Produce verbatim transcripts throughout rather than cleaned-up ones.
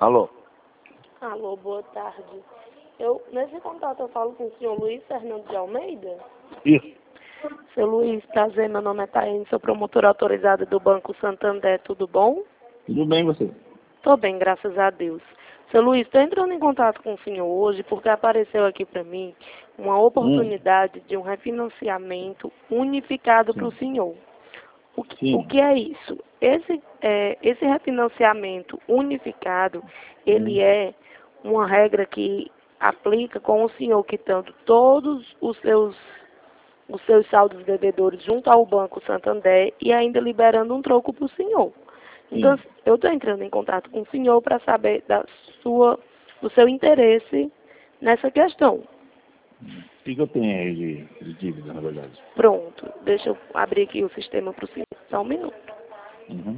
Alô? Alô, boa tarde. Eu, nesse contato eu falo com o senhor Luiz Fernando de Almeida. Isso. Seu Luiz, prazer, meu nome é Taine, sou promotora autorizada do Banco Santander, tudo bom? Tudo bem, você? Tô bem, graças a Deus. Seu Luiz, estou entrando em contato com o senhor hoje porque apareceu aqui para mim uma oportunidade hum. de um refinanciamento unificado para o senhor. O que, o que é isso? Esse, é, esse refinanciamento unificado, ele hum. é uma regra que aplica com o senhor quitando todos os seus, os seus saldos devedores junto ao Banco Santander e ainda liberando um troco para o senhor. Então, Sim. eu estou entrando em contato com o senhor para saber da sua, do seu interesse nessa questão. O que, que eu tenho aí de, de dívida, na verdade? Pronto. Deixa eu abrir aqui o sistema para o senhor. Só um minuto. Uhum.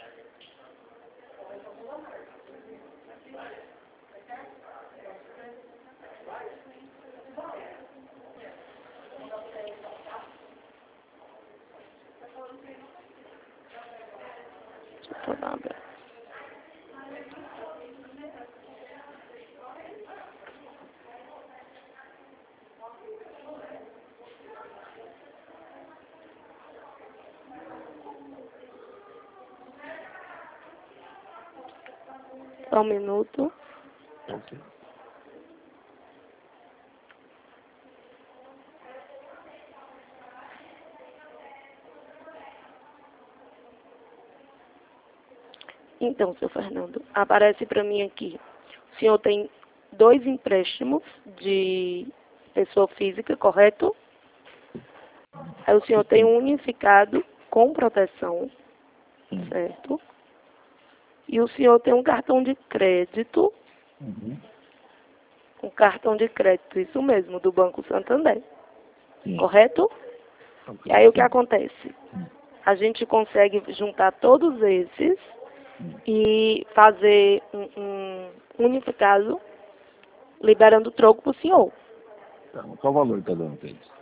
Deixa eu abrir. Só um minuto. Okay. Então, seu Fernando, aparece para mim aqui. O senhor tem dois empréstimos de pessoa física, correto? Aí o senhor tem um unificado com proteção, certo? E o senhor tem um cartão de crédito, Uhum. um cartão de crédito, isso mesmo, do Banco Santander, Sim. correto? Okay. E aí o que acontece? A gente consegue juntar todos esses e fazer um, um unificado, liberando troco para o senhor. Então, qual o valor que está dando para eles?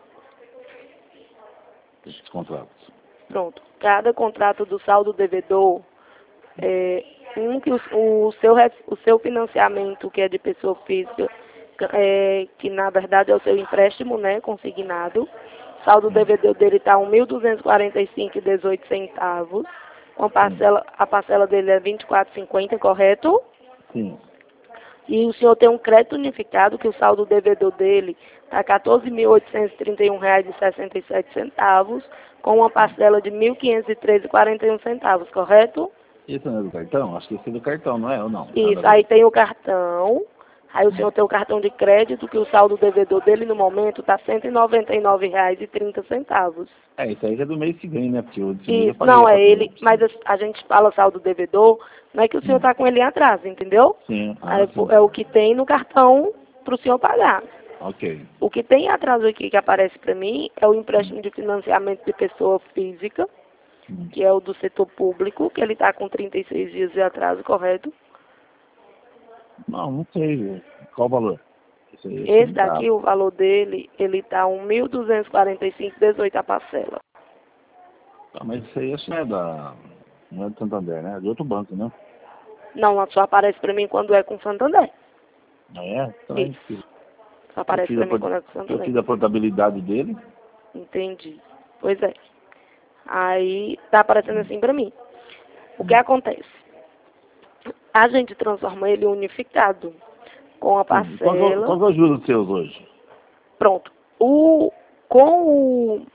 Esses contratos. Pronto. Cada contrato do saldo devedor, é, um que o, o, seu, o seu financiamento, que é de pessoa física, é, que na verdade é o seu empréstimo, né, consignado, o saldo devedor dele está um mil duzentos e quarenta e cinco reais e dezoito centavos. A parcela, a parcela dele é vinte e quatro reais e cinquenta centavos, correto? Sim. E o senhor tem um crédito unificado, que o saldo devedor dele está quatorze mil oitocentos e trinta e um reais e sessenta e sete centavos, com uma parcela de mil quinhentos e treze reais e quarenta e um centavos, correto? Isso não é do cartão? Acho que esse é do cartão, não é? Ou não? Isso, aí tem o cartão, aí o senhor tem o cartão de crédito, que o saldo devedor dele no momento está cento e noventa e nove reais e trinta centavos. É, isso aí é do mês que vem, né? Porque o Isso, não, é ele, mas a, a gente fala saldo devedor, não é que o senhor está com ele em atraso, entendeu? Sim. Ah, é, sim. é o que tem no cartão para o senhor pagar. Ok. O que tem atraso aqui que aparece para mim é o empréstimo de financiamento de pessoa física, Hum. que é o do setor público, que ele está com trinta e seis dias de atraso, correto? Não, não sei. Qual o valor? Esse, esse, Esse daqui, o valor dele, ele está um mil duzentos e quarenta e cinco reais e dezoito centavos a parcela. Tá, mas isso aí isso não é da. Não é do Santander, né? É de outro banco, né? Não, só aparece para mim quando é com Santander. Ah, é? Então, Isso. Só aparece para mim quando é com Santander. Eu fiz a portabilidade dele. Entendi. Pois é. Aí tá aparecendo assim para mim. O que acontece? A gente transforma ele unificado com a parcela. Qual, qual que é o juros dos seus hoje? Pronto. O, com o,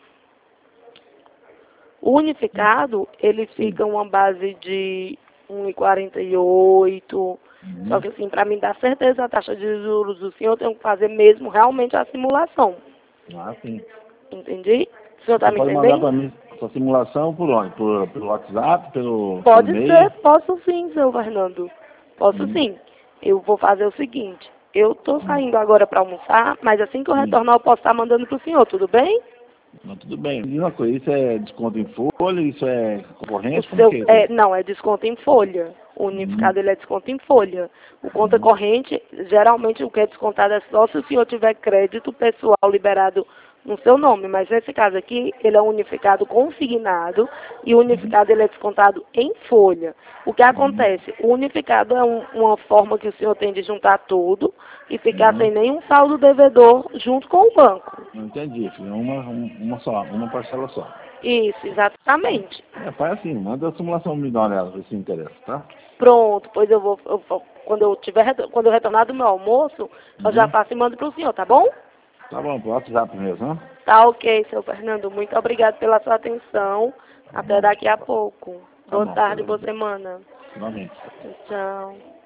o unificado, ele fica uma base de um vírgula quarenta e oito. Uhum. Só que assim, para mim dar certeza a taxa de juros do senhor, eu tenho que fazer mesmo realmente a simulação. Ah, sim. Entendi? O senhor está me pode entendendo? Mandar para mim sua simulação por onde? Por, pelo WhatsApp, pelo, Pode pelo ser, posso sim, seu Fernando. Posso hum. sim. Eu vou fazer o seguinte, eu estou saindo agora para almoçar, mas assim que eu retornar eu posso estar mandando para o senhor, tudo bem? Não, tudo bem. E uma coisa, isso é desconto em folha, isso é concorrência? O seu, Como que é, é, não, é desconto em folha. O unificado hum. ele é desconto em folha. O conta hum. corrente, geralmente o que é descontado é só se o senhor tiver crédito pessoal liberado no seu nome, mas nesse caso aqui, ele é unificado consignado e o unificado ele é descontado em folha. O que acontece? O unificado é um, uma forma que o senhor tem de juntar tudo e ficar Uhum. sem nenhum saldo devedor junto com o banco. Não entendi, filho. Uma, um- uma só, uma parcela só. Isso, exatamente. É, faz assim, manda a simulação me dar uma olhada, ver se interessa, tá? Pronto, pois eu vou, eu vou- quando eu tiver, retor- quando eu retornar do meu almoço, eu já Uhum. faço e mando para o senhor, tá bom? Tá bom, pro WhatsApp mesmo, né? Tá ok, seu Fernando. Muito obrigado pela sua atenção. Tá Até bom. daqui a pouco. Tá Boa bom, tarde, boa beleza. semana. Finalmente. Tchau.